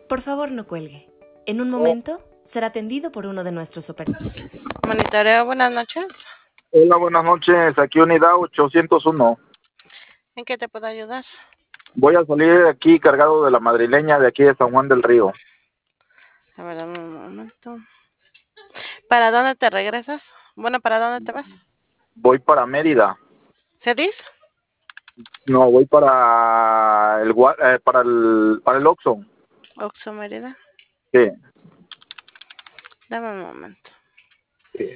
Por favor, no cuelgue. En un momento será atendido por uno de nuestros operadores. Monitoreo, buenas noches. Hola, buenas noches. Aquí unidad 801. ¿En qué te puedo ayudar? Voy a salir de aquí cargado de la madrileña de aquí de San Juan del Río. A ver, dame un momento. ¿Para dónde te regresas? Bueno, ¿para dónde te vas? Voy para Mérida. ¿Cedís? No, voy para el Oxxo. Oxo Mérida. Sí. Dame un momento. Sí,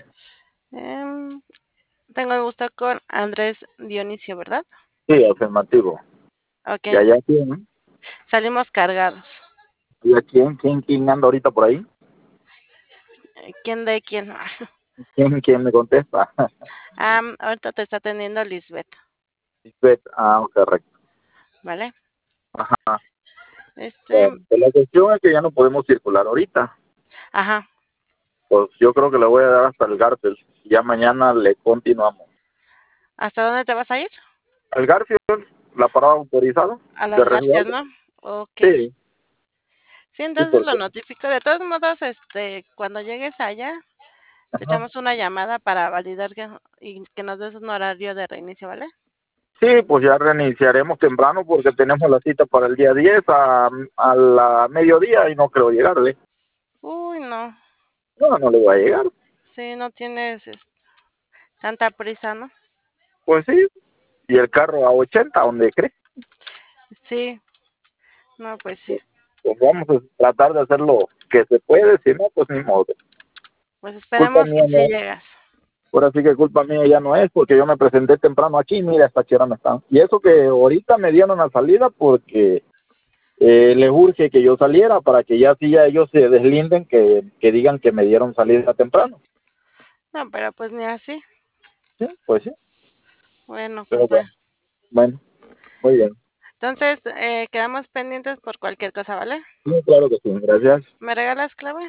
Tengo el gusto con Andrés Dionisio, ¿verdad? sí, afirmativo. Ok. ¿Y allá quién? Salimos cargados. ¿Y a quién anda ahorita por ahí? ¿Quién de quién? ¿Quién me contesta? Ahorita te está atendiendo Lisbeth, Lisbeth. Correcto. ¿vale? Ajá. Este, La cuestión es que ya no podemos circular ahorita. ajá. Pues yo creo que le voy a dar hasta el Garfield. Ya mañana le continuamos. ¿Hasta dónde te vas a ir? ¿El Garfield? ¿La parada autorizada? A ¿De las Garcias, resguardo? ¿no? Ok. Sí. Sí, Sí, entonces lo porque... notifico. De todos modos, cuando llegues allá, te Ajá. echamos una llamada para validar y que nos des un horario de reinicio, ¿vale? Sí, pues ya reiniciaremos temprano porque tenemos la cita para el día 10 a la mediodía y no creo llegarle. Uy, no. No le voy a llegar. Sí, no tienes tanta prisa, ¿no? Pues sí. Y el carro a 80, ¿dónde cree? Sí, no, pues sí. Pues vamos a tratar de hacer lo que se puede, si no, pues ni modo. Pues Culpa esperemos que mía sí no. llegas. Ahora sí que culpa mía ya no es porque yo me presenté temprano aquí, mira hasta qué hora me están. Y eso que ahorita me dieron la salida porque les urge que yo saliera para que ya sí ya ellos se deslinden, que digan que me dieron salida temprano. No, pero pues ni así. Sí, pues sí. Bueno, Pero pues bueno. bueno, muy bien. Entonces, quedamos pendientes por cualquier cosa, ¿vale? Sí, claro que sí, gracias. ¿Me regalas clave?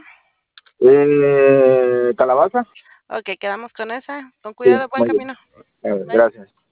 ¿Calabaza? Ok, quedamos con esa. Con Sí, cuidado, buen muy bien. camino. Bye. Gracias.